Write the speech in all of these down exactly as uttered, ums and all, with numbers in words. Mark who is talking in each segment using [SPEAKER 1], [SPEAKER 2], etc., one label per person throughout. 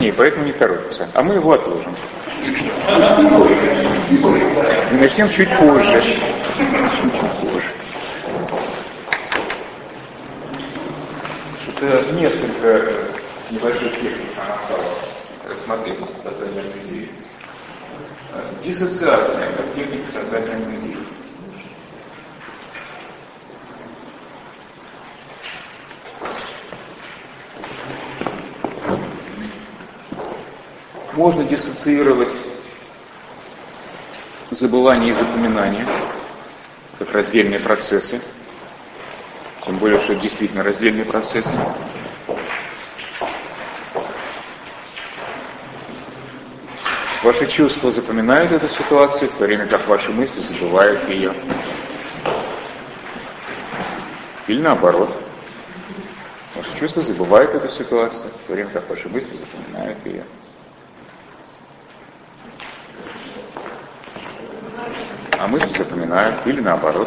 [SPEAKER 1] И поэтому не торопится. А мы его отложим. И начнем чуть позже. Чуть позже. Это несколько небольших техник нам осталось рассмотреть создание амнезии. Диссоциация как техника создания амнезии. Можно диссоциировать забывание и запоминание как раздельные процессы, тем более, что это действительно раздельные процессы. Ваши чувства запоминают эту ситуацию, в то время как ваши мысли забывают ее. Или наоборот. Ваши чувства забывают эту ситуацию, в то время как ваши мысли запоминают ее. А мысли запоминают, или наоборот.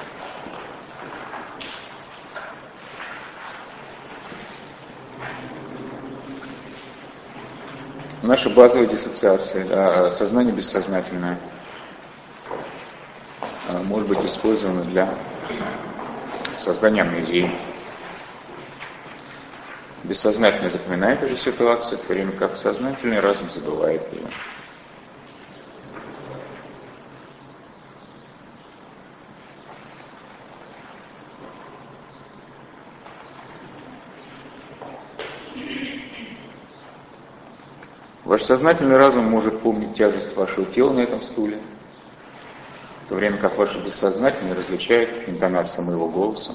[SPEAKER 1] Наша базовая диссоциация, сознание бессознательное, может быть использовано для создания амнезии. Бессознательное запоминает эту ситуацию, в то время как сознательный разум забывает ее. Ваш сознательный разум может помнить тяжесть вашего тела на этом стуле, в то время как ваш бессознательный различает интонацию моего голоса.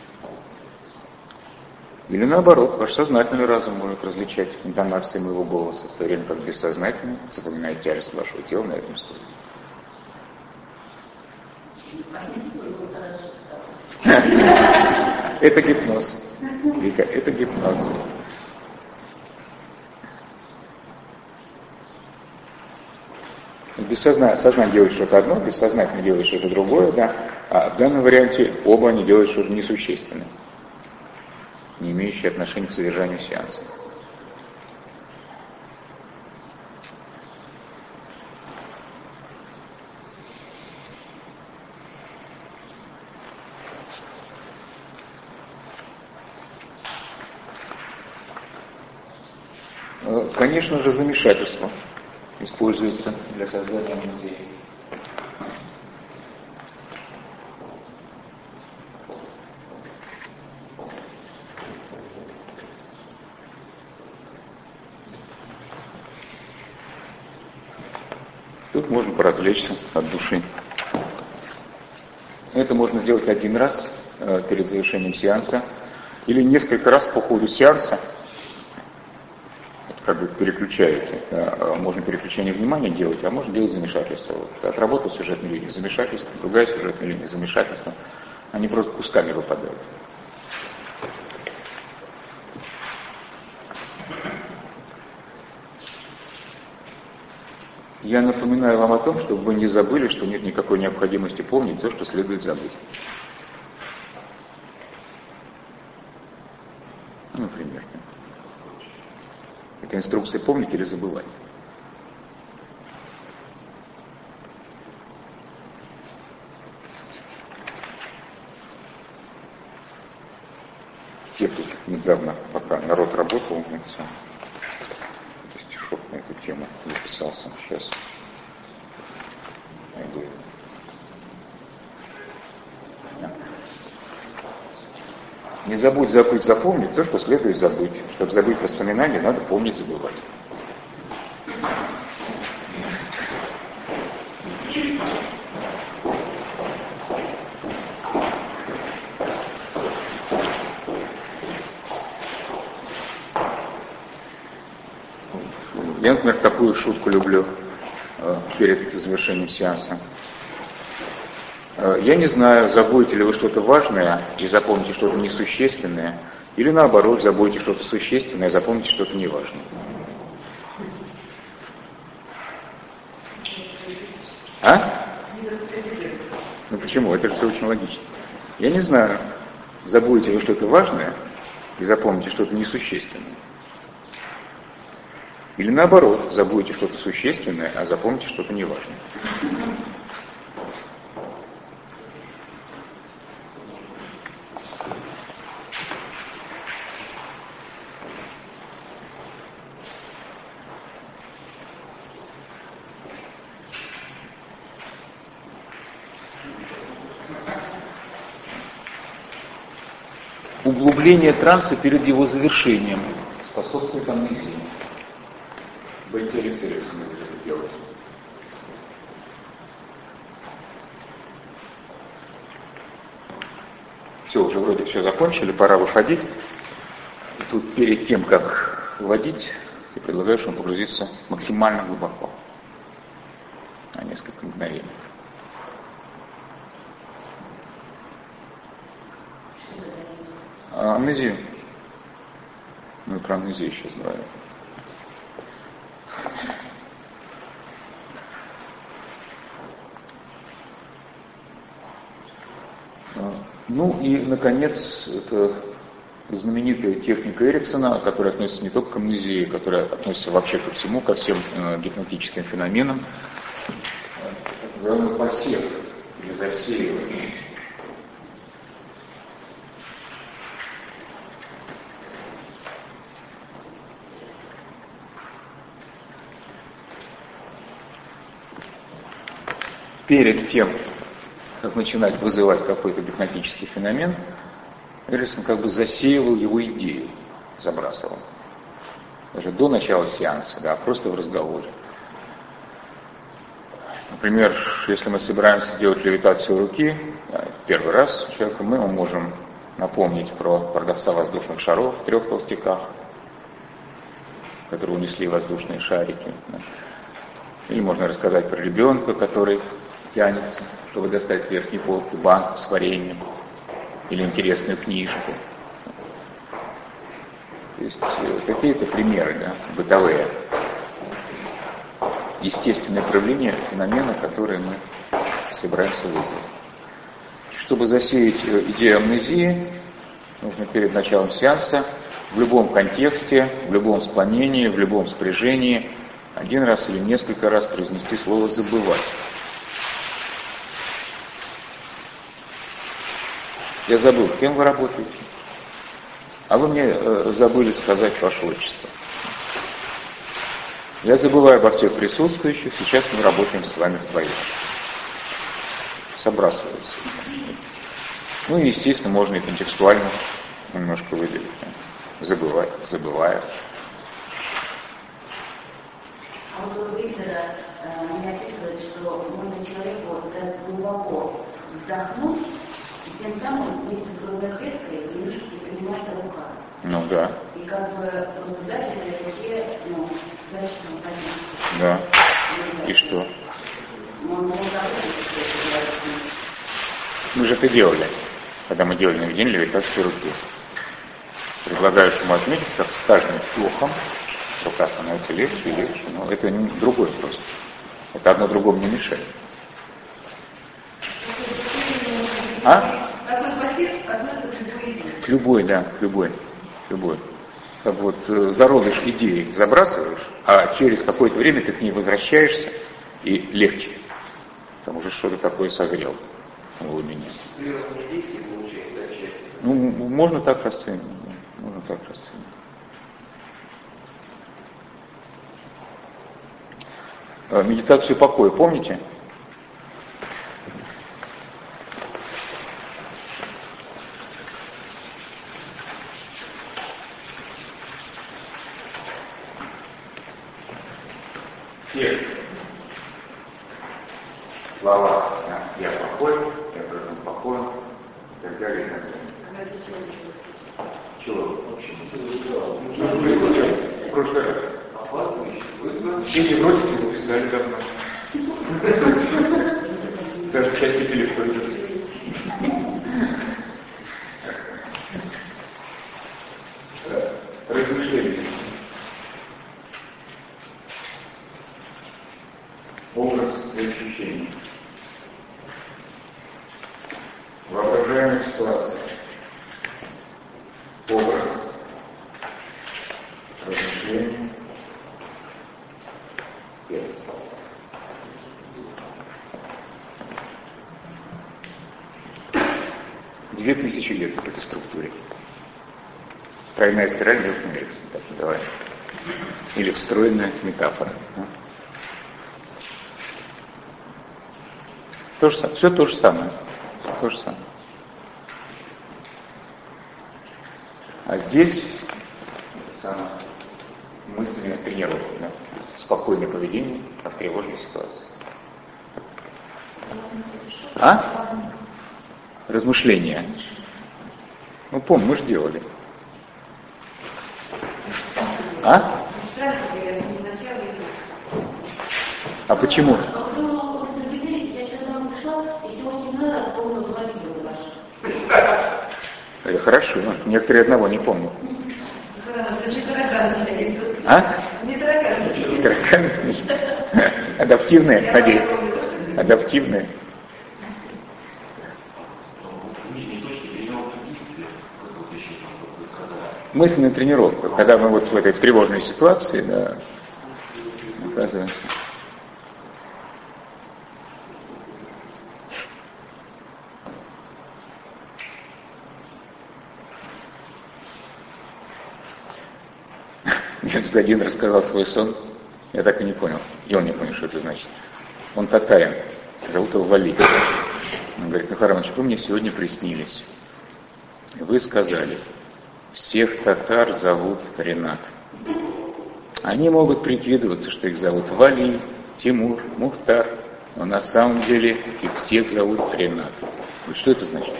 [SPEAKER 1] Или наоборот, ваш сознательный разум может различать интонации моего голоса, в то время как бессознательный запоминает тяжесть вашего тела на этом стуле. Это гипноз. Вика, это гипноз. Бессознательно, сознание делает что-то одно, бессознательно делает что-то другое, да. А в данном варианте оба они делают что-то несущественное, не имеющее отношения к содержанию сеанса. Конечно же, замешательство используется для создания амнезии. Тут можно поразвлечься от души. Это можно сделать один раз э, перед завершением сеанса или несколько раз по ходу сеанса. Как бы переключаете. Можно переключение внимания делать, а можно делать замешательство. Вот. Отработал сюжетную линию замешательство, другая сюжетная линия замешательства. Они просто кусками выпадают. Я напоминаю вам о том, чтобы вы не забыли, что нет никакой необходимости помнить то, что следует забыть. Например. Это инструкция помнить или забывать. Я тут недавно, пока народ работал, это стишок на эту тему записался. Сейчас найду. Не забудь забыть, запомнить то, что следует забыть. Чтобы забыть воспоминания, надо помнить, забывать. Я, например, такую шутку люблю э, перед завершением сеанса. Я не знаю, забудете ли вы что-то важное и запомните что-то несущественное, или наоборот, забудете что-то существенное и запомните что-то неважное. А? Ну почему? Это все очень логично. Я не знаю, забудете вы что-то важное и запомните что-то несущественное, Или наоборот, забудете что-то существенное, а запомните что-то неважное. Углубление транса перед его завершением способствует амнезии. Бентели Эриксон это делает. Все, уже вроде все закончили, пора выходить. И тут перед тем, как вводить, я предлагаю, чтобы погрузиться максимально глубоко. На несколько мгновений. А, амнезию. Мы про амнезию сейчас говорим. Ну и, наконец, это знаменитая техника Эриксона, которая относится не только к амнезии, которая относится вообще ко всему, ко всем э, гипнотическим феноменам. Называемый посев или засеивание. Перед тем, как начинать вызывать какой-то гипнотический феномен, Эриксон как бы засеивал его идею, забрасывал. Даже до начала сеанса, да, просто в разговоре. Например, если мы собираемся делать левитацию руки, да, первый раз человеку, мы можем напомнить про продавца воздушных шаров в трех толстяках, которые унесли воздушные шарики. Да. Или можно рассказать про ребенка, который тянется, чтобы достать верхней полки банку с вареньем или интересную книжку. То есть какие-то примеры, да, бытовые, естественные проявления феномена, которые мы собираемся вызвать. Чтобы засеять идею амнезии, нужно перед началом сеанса в любом контексте, в любом склонении, в любом спряжении один раз или несколько раз произнести слово «забывать». Я забыл, кем вы работаете. А вы мне э, забыли сказать ваше отчество. Я забываю обо всех присутствующих, сейчас мы работаем с вами вдвоем. Собрасывается. Ну и, естественно, можно и контекстуально немножко выделить. Забываю, забываю.
[SPEAKER 2] А вот у Виктора меня описывает, что можно человеку глубоко вздохнуть, и тем самым вместе с грудной клеткой немножко приподнимается рука.
[SPEAKER 1] Ну да.
[SPEAKER 2] И как бы дать этой руке, ну, дальше не понятно.
[SPEAKER 1] Да. И что? Мы же это делали, когда мы делали наведение левитации руки. Предлагаю ему отметить, как с каждым вдохом рука становится легче и легче, но это не другой просто. Это одно другому не мешает. А? К любой, да, к любой. К любой. Как вот э, зародыш идеи забрасываешь, а через какое-то время ты к ней возвращаешься, и легче. Там уже что-то такое созрело в глубине. Ну, можно так расценивать. Можно так расценивать. А, медитацию покоя, помните? Текст. Слова. Я покой, я должен покой, и так далее, и так далее. Чего? В прошлый раз. Все невротики записали давно. Даже в части телефона. Размышления. Образ и ощущение. Воображаемая ситуация. Образ. Размышление. Две тысячи лет в этой структуре. Тройная спираль Милтон Эриксон, так называемая. Или встроенная метафора. То же, все то же самое. То же самое. А здесь самое мысленная тренировка, да? Спокойное поведение в тревожной ситуации. А? Размышления. Ну, помню, мы же делали. А? А почему? Это хорошо. Некоторые одного не помнят. А? Не тараканы. Адаптивные, надеюсь. Адаптивные. Мысленная тренировка, когда мы вот в этой в тревожной ситуации, да, оказываемся. Мне тут один рассказал свой сон, я так и не понял, и он не понял, что это значит. Он татарин, зовут его Вали. Он говорит: Михаил Романович, вы мне сегодня приснились. Вы сказали: всех татар зовут Ренат. Они могут прикидываться, что их зовут Вали, Тимур, Мухтар, но на самом деле их всех зовут Ренат. Что это значит?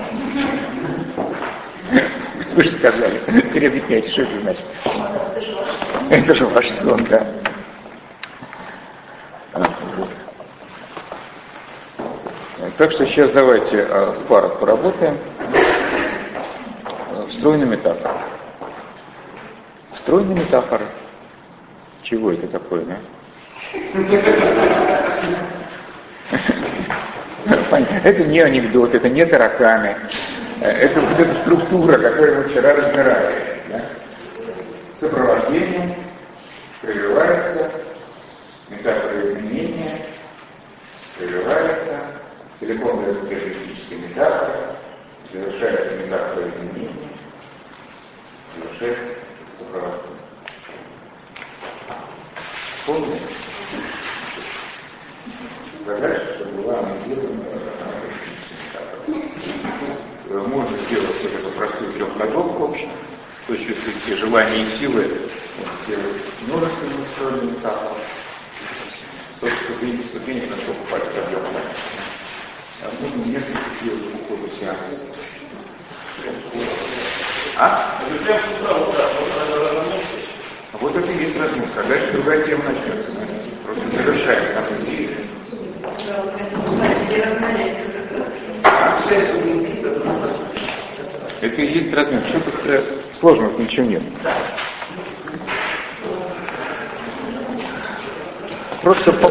[SPEAKER 1] Вы же сказали. Теперь объясняйте, что это значит. Это же ваш сон, да. Так что сейчас давайте в парах поработаем. Встроенная метафора. Встроенная метафора. Чего это такое, да? Это не анекдот, это не тараканы. Это вот эта структура, которую мы вчера разбирали. Да? Сопровождение, прерывается, метафора изменения, прерывается, целиком дается теоретическая метафора, завершается метафора изменения, завершается сопровождение. Помните? Задача, чтобы была анализирована метафора. Можно сделать вот эту простую трехходовку, то есть если все желания и силы сделать множественную сторону метафору, то ступени ступени на что попасть в объем. А можно несколько сделать по ходу сеанса. А? Вот это и есть разминка. Дальше другая тема начнется. Просто завершаем самую серию. Это и есть разминка. Что тут сложного ничего нет. Просто